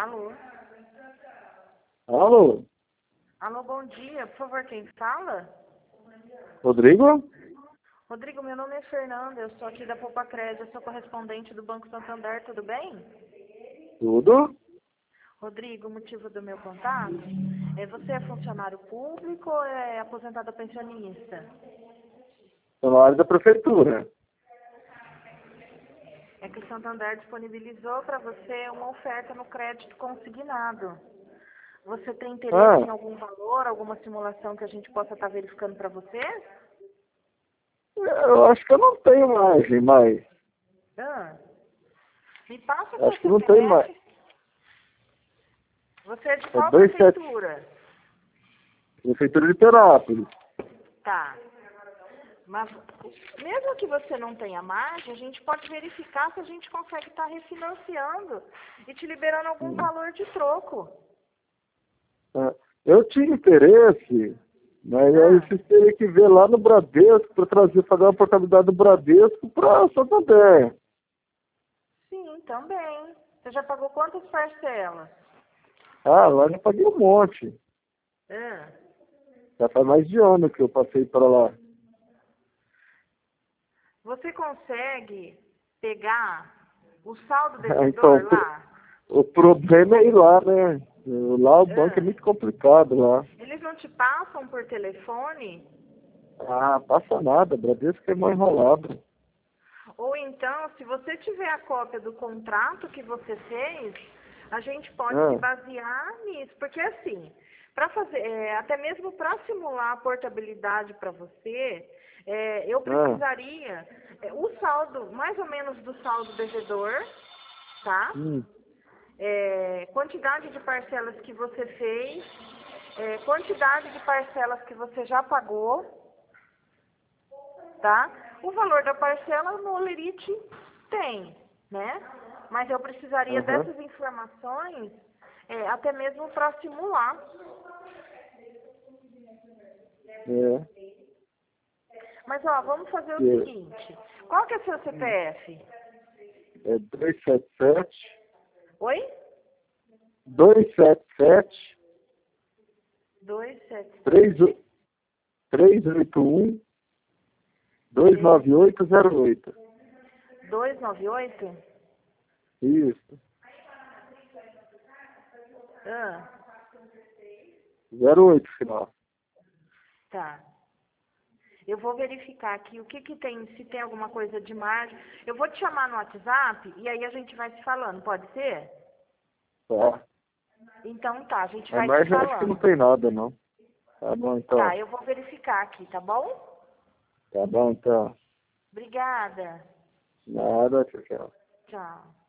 Alô? Alô? Alô, bom dia. Por favor, quem fala? Rodrigo? Rodrigo, meu nome é Fernanda. Eu sou aqui da Poupa Crédito. Eu sou correspondente do Banco Santander. Tudo bem? Tudo? Rodrigo, o motivo do meu contato você é funcionário público ou é aposentado pensionista? Estou na área da prefeitura. É que o Santander disponibilizou para você uma oferta no crédito consignado. Você tem interesse em algum valor, alguma simulação que a gente possa estar verificando para você? Eu acho que eu não tenho margem mais. Me passa o Acho que seu não tem mais. CPF. Você é de É qual 27. prefeitura? Prefeitura de Perápolis. Tá. Mas mesmo que você não tenha margem, a gente pode verificar se a gente consegue estar refinanciando e te liberando algum valor de troco. Eu tinha interesse, mas aí vocês teriam que ver lá no Bradesco para fazer uma portabilidade do Bradesco para Santander. Sim, também. Você já pagou quantas parcelas? Lá já paguei um monte. Já faz mais de ano que eu passei para lá. Você consegue pegar o saldo Então, devedor lá? o problema é ir lá, né? Lá o banco é muito complicado lá. Eles não te passam por telefone? Passa nada, Bradesco é mal enrolado. Ou então, se você tiver a cópia do contrato que você fez, a gente pode se basear nisso. Porque assim, para fazer, até mesmo para simular a portabilidade para você, eu precisaria o saldo, mais ou menos do saldo devedor, tá? Quantidade de parcelas que você fez, quantidade de parcelas que você já pagou, tá? O valor da parcela no Olerite tem, né? Mas eu precisaria dessas informações até mesmo para simular. Mas, vamos fazer o seguinte. Qual que é o seu CPF? É 277. Oi? 277. 277. 381. 29808. 298? Isso. 08 final. Tá. Eu vou verificar aqui o que tem, se tem alguma coisa de margem. Eu vou te chamar no WhatsApp e aí a gente vai se falando, pode ser? Tá. Então tá, a gente A vai se margem acho que não falando. tem nada, não. Tá bom, então. Tá, eu vou verificar aqui, tá bom? Tá bom, então. Obrigada. Nada, tchau, tchau. Tchau.